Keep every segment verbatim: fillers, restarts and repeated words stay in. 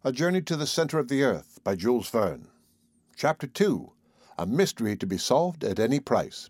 A Journey to the Center of the Earth by Jules Verne. Chapter two. A Mystery to be Solved at Any Price.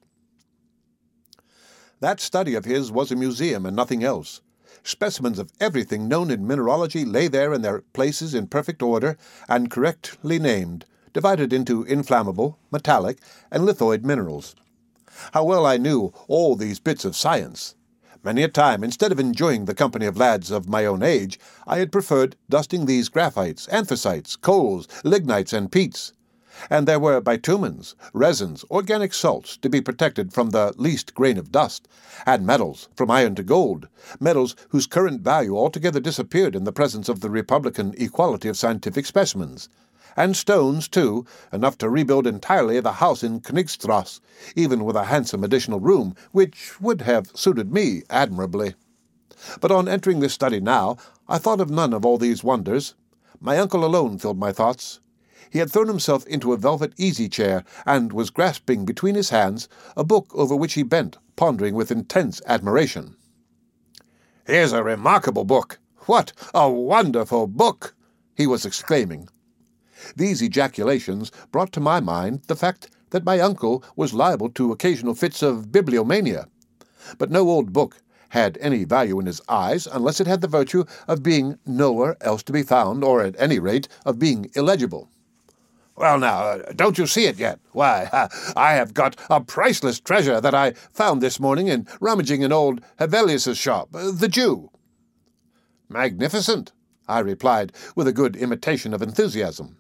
That study of his was a museum and nothing else. Specimens of everything known in mineralogy lay there in their places in perfect order and correctly named, divided into inflammable, metallic, and lithoid minerals. How well I knew all these bits of science! Many a time, instead of enjoying the company of lads of my own age, I had preferred dusting these graphites, anthracites, coals, lignites, and peats. And there were bitumens, resins, organic salts to be protected from the least grain of dust, and metals, from iron to gold, metals whose current value altogether disappeared in the presence of the republican equality of scientific specimens. And stones, too, enough to rebuild entirely the house in Knigstrasse, even with a handsome additional room, which would have suited me admirably. But on entering this study now, I thought of none of all these wonders. My uncle alone filled my thoughts. He had thrown himself into a velvet easy-chair, and was grasping between his hands a book over which he bent, pondering with intense admiration. "Here's a remarkable book! What a wonderful book!" he was exclaiming. These ejaculations brought to my mind the fact that my uncle was liable to occasional fits of bibliomania. But no old book had any value in his eyes unless it had the virtue of being nowhere else to be found, or at any rate of being illegible. "Well, now, don't you see it yet? Why, I have got a priceless treasure that I found this morning in rummaging in old Hevelius's shop, the Jew." "Magnificent," I replied, with a good imitation of enthusiasm.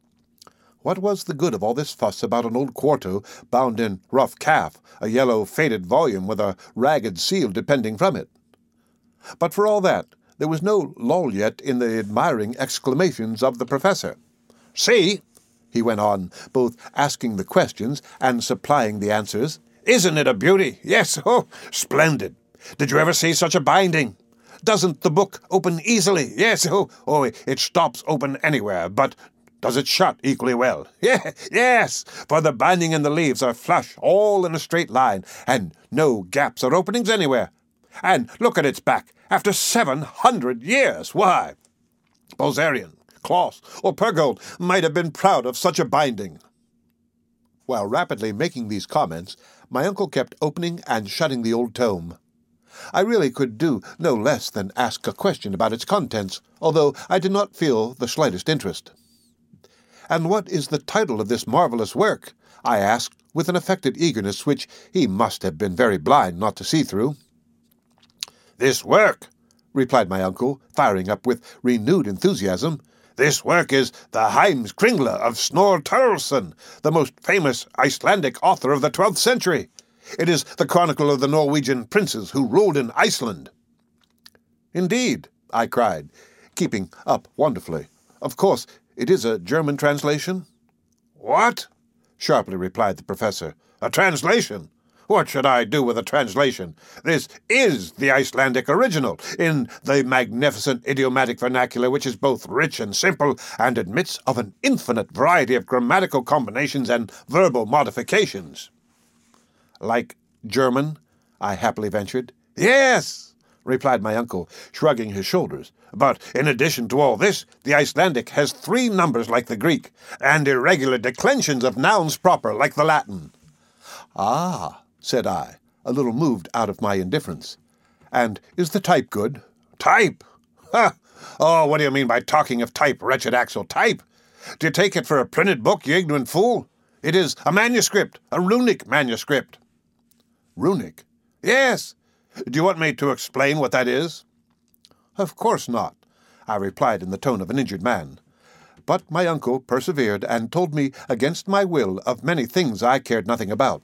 What was the good of all this fuss about an old quarto bound in rough calf, a yellow faded volume with a ragged seal depending from it? But for all that, there was no lull yet in the admiring exclamations of the professor. "See," he went on, both asking the questions and supplying the answers. "Isn't it a beauty? Yes, oh, splendid! Did you ever see such a binding? Doesn't the book open easily? Yes, oh, oh, it stops open anywhere, but does it shut equally well? Yeah, yes, for the binding and the leaves are flush, all in a straight line, and no gaps or openings anywhere. And look at its back, after seven hundred years! Why, Bozerian, Claus, or Purgold might have been proud of such a binding." While rapidly making these comments, my uncle kept opening and shutting the old tome. I really could do no less than ask a question about its contents, although I did not feel the slightest interest. "And what is the title of this marvelous work?" I asked, with an affected eagerness which he must have been very blind not to see through. "This work," replied my uncle, firing up with renewed enthusiasm, "this work is the Heimskringla of Snorre Turleson, the most famous Icelandic author of the twelfth century. It is the chronicle of the Norwegian princes who ruled in Iceland." "Indeed," I cried, keeping up wonderfully. "Of course, it is a German translation?" "What?" sharply replied the professor. "A translation? What should I do with a translation? This is the Icelandic original, in the magnificent idiomatic vernacular which is both rich and simple, and admits of an infinite variety of grammatical combinations and verbal modifications." "Like German?" I happily ventured. "Yes," replied my uncle, shrugging his shoulders. "But in addition to all this, the Icelandic has three numbers like the Greek, and irregular declensions of nouns proper like the Latin." "Ah," said I, a little moved out of my indifference. "And is the type good?" "Type? Ha! Oh, what do you mean by talking of type, wretched Axel? Type? Do you take it for a printed book, you ignorant fool? It is a manuscript, a runic manuscript." "Runic?" "Yes. Do you want me to explain what that is?" "Of course not," I replied in the tone of an injured man. But my uncle persevered and told me against my will of many things I cared nothing about.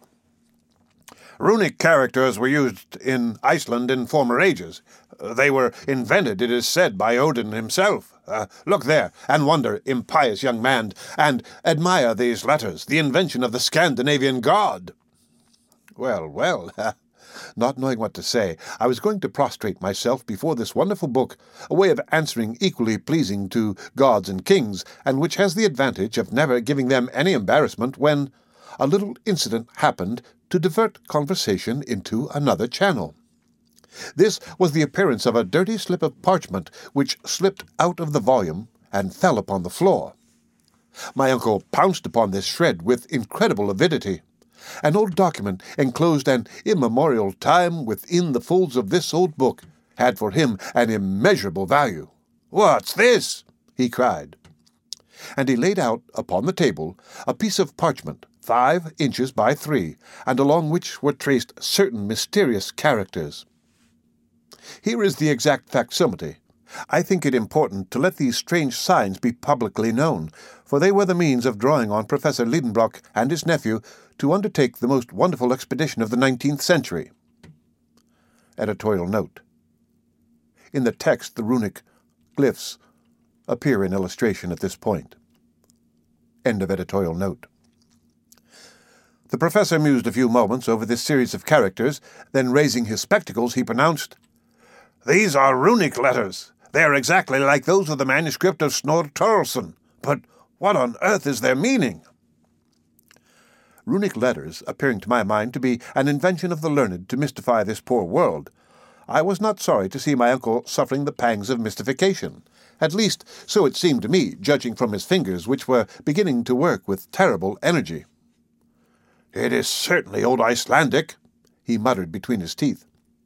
"Runic characters were used in Iceland in former ages. They were invented, it is said, by Odin himself. Uh, look there, and wonder, impious young man, and admire these letters, the invention of the Scandinavian god." Well, well, not knowing what to say, I was going to prostrate myself before this wonderful book, a way of answering equally pleasing to gods and kings, and which has the advantage of never giving them any embarrassment, when a little incident happened to divert conversation into another channel. This was the appearance of a dirty slip of parchment which slipped out of the volume and fell upon the floor. My uncle pounced upon this shred with incredible avidity. An old document enclosed an immemorial time within the folds of this old book had for him an immeasurable value. "What's this?" he cried. And he laid out upon the table a piece of parchment five inches by three, and along which were traced certain mysterious characters. Here is the exact facsimile. I think it important to let these strange signs be publicly known, for they were the means of drawing on Professor Liedenbrock and his nephew to undertake the most wonderful expedition of the nineteenth century. Editorial note. In the text, the runic glyphs appear in illustration at this point. End of editorial note. The professor mused a few moments over this series of characters, then raising his spectacles, he pronounced, "These are runic letters. They are exactly like those of the manuscript of Snorre Turleson. But what on earth is their meaning?" Runic letters appearing to my mind to be an invention of the learned to mystify this poor world, I was not sorry to see my uncle suffering the pangs of mystification. At least, so it seemed to me, judging from his fingers, which were beginning to work with terrible energy. "It is certainly old Icelandic," he muttered between his teeth.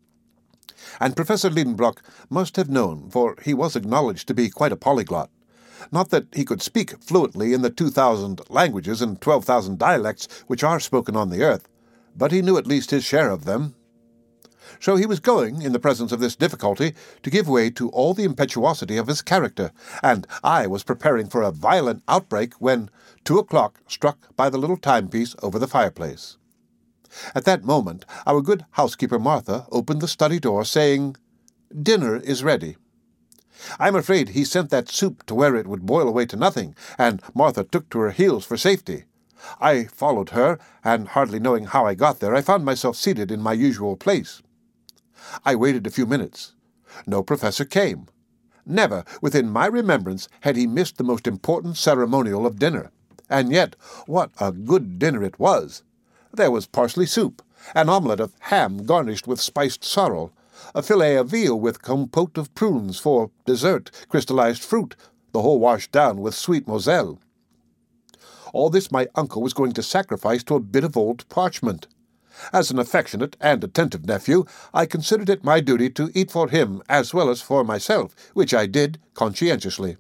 And Professor Liedenbrock must have known, for he was acknowledged to be quite a polyglot. Not that he could speak fluently in the two thousand languages and twelve thousand dialects which are spoken on the earth, but he knew at least his share of them. So he was going, in the presence of this difficulty, to give way to all the impetuosity of his character, and I was preparing for a violent outbreak when two o'clock struck by the little timepiece over the fireplace. At that moment, our good housekeeper Martha opened the study door, saying, "Dinner is ready." I'm afraid he sent that soup to where it would boil away to nothing, and Martha took to her heels for safety. I followed her, and hardly knowing how I got there, I found myself seated in my usual place. I waited a few minutes. No professor came. Never, within my remembrance, had he missed the most important ceremonial of dinner. And yet, what a good dinner it was! There was parsley soup, an omelette of ham garnished with spiced sorrel, a fillet of veal with compote of prunes for dessert, crystallized fruit, the whole washed down with sweet moselle. All this my uncle was going to sacrifice to a bit of old parchment. As an affectionate and attentive nephew, I considered it my duty to eat for him as well as for myself, which I did conscientiously.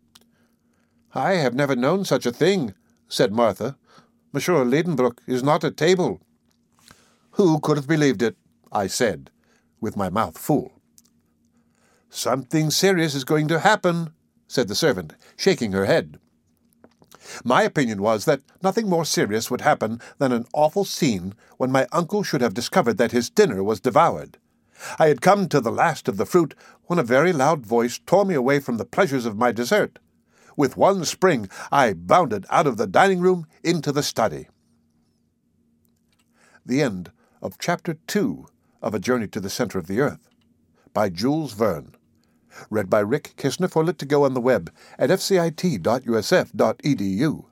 "I have never known such a thing," said Martha. "Monsieur Liedenbrock is not at table." "Who could have believed it?" I said, with my mouth full. "Something serious is going to happen," said the servant, shaking her head. My opinion was that nothing more serious would happen than an awful scene when my uncle should have discovered that his dinner was devoured. I had come to the last of the fruit when a very loud voice tore me away from the pleasures of my dessert. With one spring, I bounded out of the dining-room into the study. The end of Chapter Two of A Journey to the Center of the Earth, by Jules Verne. Read by Rick Kistner for Lit to Go on the web at f c i t dot u s f dot e d u.